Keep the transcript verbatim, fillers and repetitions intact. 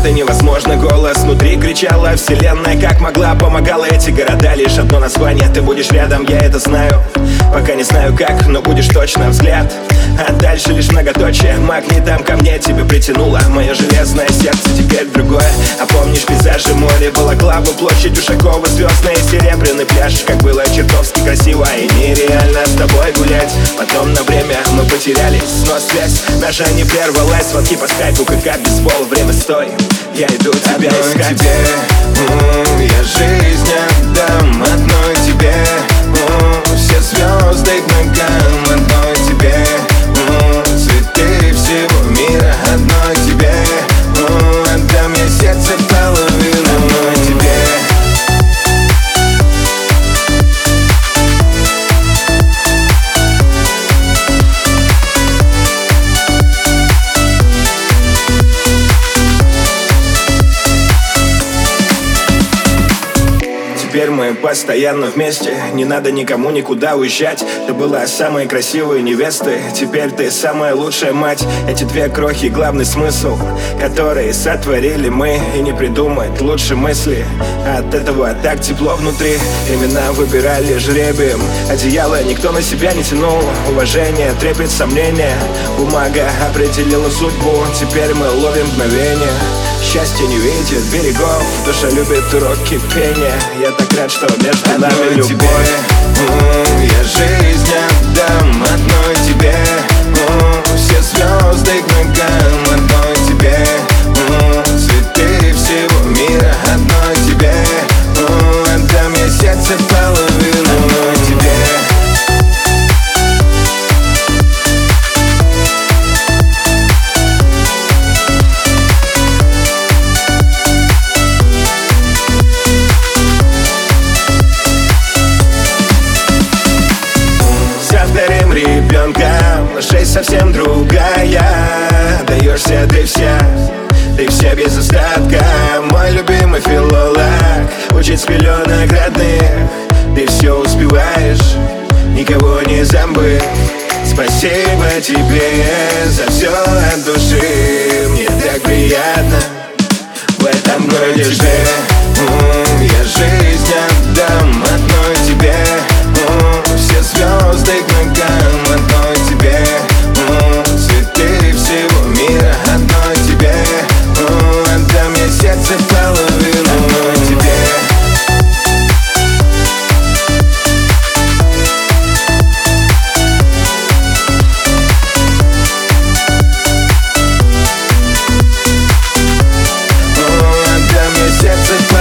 это невозможно. Голос внутри кричала вселенная, как могла, помогала. Эти города лишь одно название. Ты будешь рядом, я это знаю. Пока не знаю как, но будешь точно. Взгляд, а дальше лишь многоточие. Магнитом ко мне тебя притянуло. Мое железное сердце теперь другое. А помнишь пейзажи, море, Балаклаву, площадь Ушакова, звездный и серебряный пляж. Как было чертовски красиво и нереально с тобой гулять. Потом на время мы потерялись, но связь наша не прервалась. Звонки по скайпу, как бейсбол. Время стой, я иду тебя одной искать. тебе, м, я жизнь отдам. Одной тебе, м, все звезды к ногам. Одной тебе, м, цветы всего мира. Одной тебе, м, отдам я сердце половину. Одной тебе. Теперь мы постоянно вместе, не надо никому никуда уезжать. Ты была самой красивой невестой, теперь ты самая лучшая мать. Эти две крохи — главный смысл, который сотворили мы. И не придумать лучше мысли, от этого так тепло внутри. Имена выбирали жребием, одеяло никто на себя не тянул. Уважение, трепет, сомнения, бумага определила судьбу. Теперь мы ловим мгновение, счастье не видит берегов, душа любит уроки пения. Я так рад, что между нами одной любовь. тебе, м, я жизнь отдам. Одной тебе, м, все звезды к ногам. Одной тебе, м, цветы всего мира. Одной тебе, м, отдам я сердце половину. Одной тебе. Жизнь совсем другая, даешься ты вся, ты вся без остатка. Мой любимый филолог учит с пеленок родных. Ты все успеваешь, никого не забыть. Спасибо тебе за все от души. Мне так приятно в этом городе жить. Я жизнь отдам. Одной тебе, м, все звезды к ногам. Одной тебе, м, цветы всего мира. Одной тебе, м, отдам я сердце половину. Одной тебе. Отдам я сердце половину.